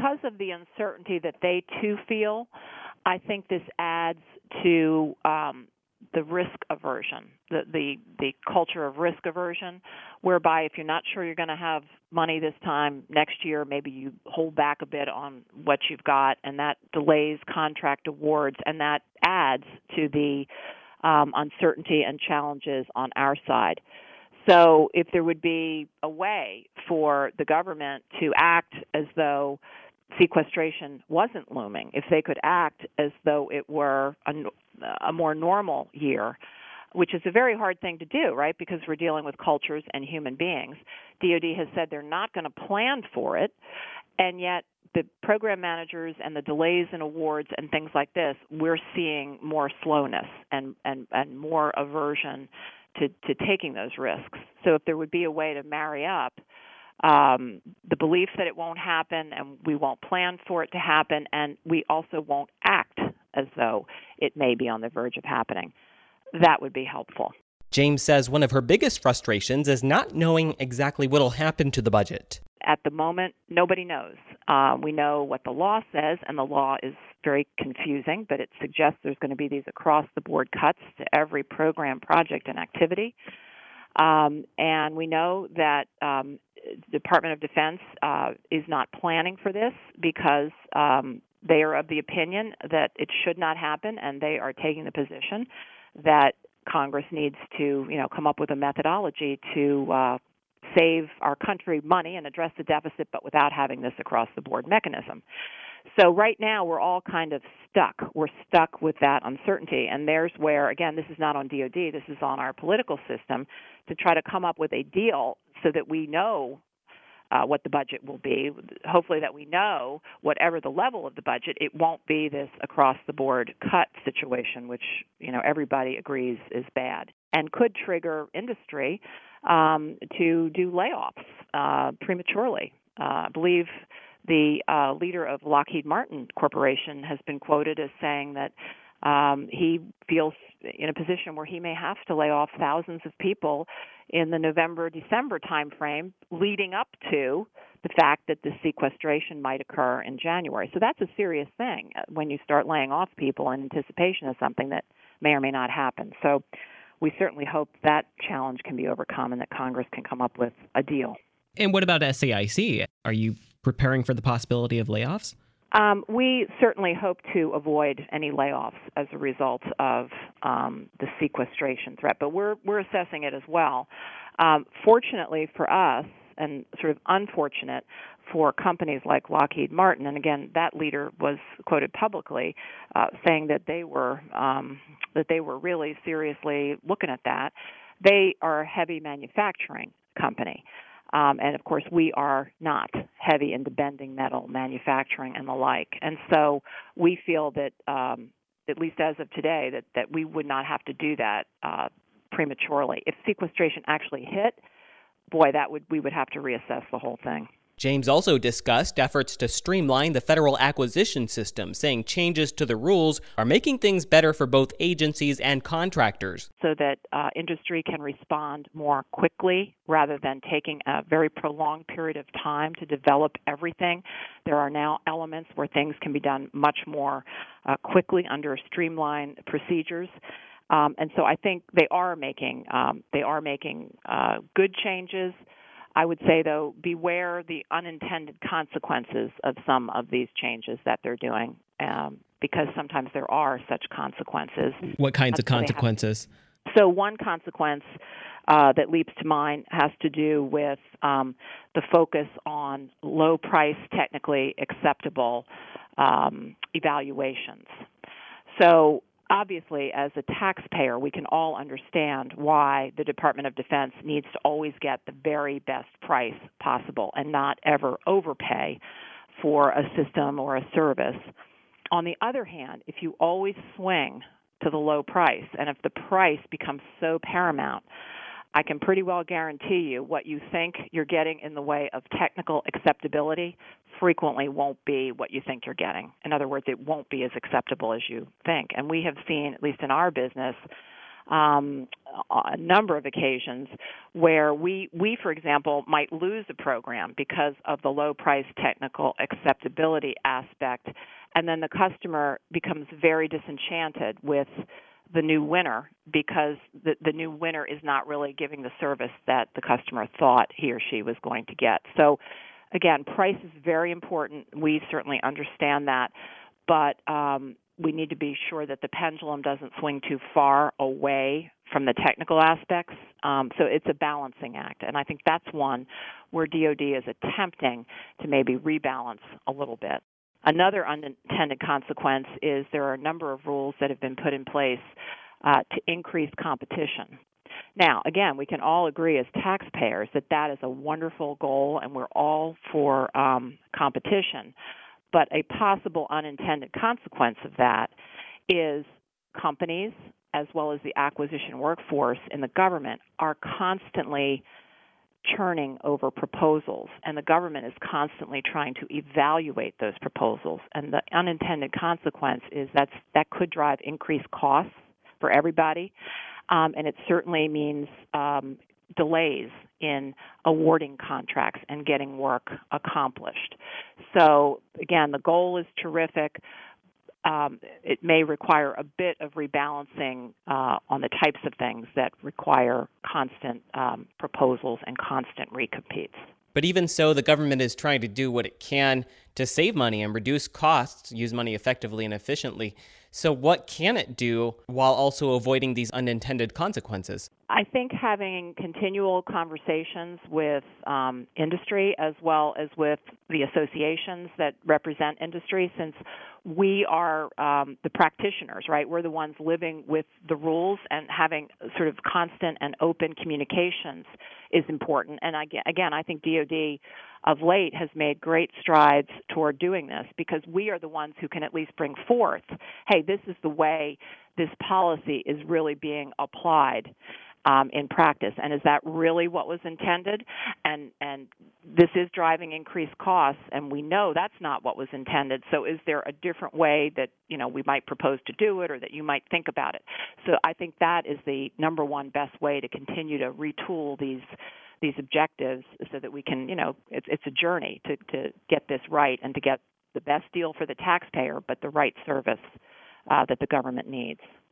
because of the uncertainty that they too feel, I think this adds to the risk aversion, the culture of risk aversion, whereby if you're not sure you're going to have money this time next year, maybe you hold back a bit on what you've got, and that delays contract awards, and that adds to the uncertainty and challenges on our side. So if there would be a way for the government to act as though sequestration wasn't looming, if they could act as though it were a more normal year, which is a very hard thing to do, right, because we're dealing with cultures and human beings. DOD has said they're not going to plan for it, and yet the program managers and the delays in awards and things like this, we're seeing more slowness and more aversion to taking those risks. So if there would be a way to marry up the belief that it won't happen and we won't plan for it to happen, and we also won't act as though it may be on the verge of happening, that would be helpful. James says one of her biggest frustrations is not knowing exactly what will happen to the budget. At the moment, nobody knows. We know what the law says, and the law is very confusing, but it suggests there's going to be these across-the-board cuts to every program, project, and activity. And we know that the Department of Defense is not planning for this because they are of the opinion that it should not happen, and they are taking the position that Congress needs to, come up with a methodology to save our country money and address the deficit, but without having this across-the-board mechanism. So right now we're all kind of stuck. We're stuck with that uncertainty, and there's where, again, this is not on DOD, this is on our political system, to try to come up with a deal so that we know what the budget will be. Hopefully that we know, whatever the level of the budget, it won't be this across-the-board cut situation, which everybody agrees is bad, and could trigger industry to do layoffs prematurely. I believe the leader of Lockheed Martin Corporation has been quoted as saying that he feels in a position where he may have to lay off thousands of people in the November-December timeframe leading up to the fact that the sequestration might occur in January. So that's a serious thing when you start laying off people in anticipation of something that may or may not happen. So we certainly hope that challenge can be overcome and that Congress can come up with a deal. And what about SAIC? Are you preparing for the possibility of layoffs? We certainly hope to avoid any layoffs as a result of the sequestration threat, but we're assessing it as well. Fortunately for us, and sort of unfortunate for companies like Lockheed Martin, and again, that leader was quoted publicly saying that they were really seriously looking at that. They are a heavy manufacturing company. And, of course, we are not heavy into bending metal manufacturing and the like. And so we feel that, at least as of today, that we would not have to do that prematurely. If sequestration actually hit, boy, we would have to reassess the whole thing. James also discussed efforts to streamline the federal acquisition system, saying changes to the rules are making things better for both agencies and contractors. So that industry can respond more quickly rather than taking a very prolonged period of time to develop everything. There are now elements where things can be done much more quickly under streamlined procedures. And so I think they are making good changes. I would say, though, beware the unintended consequences of some of these changes that they're doing, because sometimes there are such consequences. What kinds of consequences? So one consequence that leaps to mind has to do with the focus on low-price, technically acceptable evaluations. So obviously, as a taxpayer, we can all understand why the Department of Defense needs to always get the very best price possible and not ever overpay for a system or a service. On the other hand, if you always swing to the low price, and if the price becomes so paramount, I can pretty well guarantee you what you think you're getting in the way of technical acceptability frequently won't be what you think you're getting. In other words, it won't be as acceptable as you think. And we have seen, at least in our business, a number of occasions where we, for example, might lose a program because of the low price technical acceptability aspect, and then the customer becomes very disenchanted with the new winner because the new winner is not really giving the service that the customer thought he or she was going to get. So, again, price is very important. We certainly understand that, but we need to be sure that the pendulum doesn't swing too far away from the technical aspects. So it's a balancing act, and I think that's one where DoD is attempting to maybe rebalance a little bit. Another unintended consequence is there are a number of rules that have been put in place to increase competition. Now, again, we can all agree as taxpayers that that is a wonderful goal, and we're all for competition. But a possible unintended consequence of that is companies, as well as the acquisition workforce in the government, are constantly churning over proposals, and the government is constantly trying to evaluate those proposals. And the unintended consequence is that could drive increased costs for everybody, and it certainly means delays in awarding contracts and getting work accomplished. So, again, the goal is terrific. It may require a bit of rebalancing on the types of things that require constant proposals and constant recompetes. But even so, the government is trying to do what it can to save money and reduce costs, use money effectively and efficiently. So what can it do while also avoiding these unintended consequences? I think having continual conversations with industry as well as with the associations that represent industry, since we are the practitioners, right? We're the ones living with the rules, and having sort of constant and open communications is important. And again, I think DoD of late has made great strides toward doing this, because we are the ones who can at least bring forth, hey, this is the way this policy is really being applied in practice, and is that really what was intended? And this is driving increased costs, and we know that's not what was intended. So is there a different way that we might propose to do it, or that you might think about it? So I think that is the number one best way to continue to retool these objectives, so that we can, it's a journey to get this right and to get the best deal for the taxpayer, but the right service that the government needs.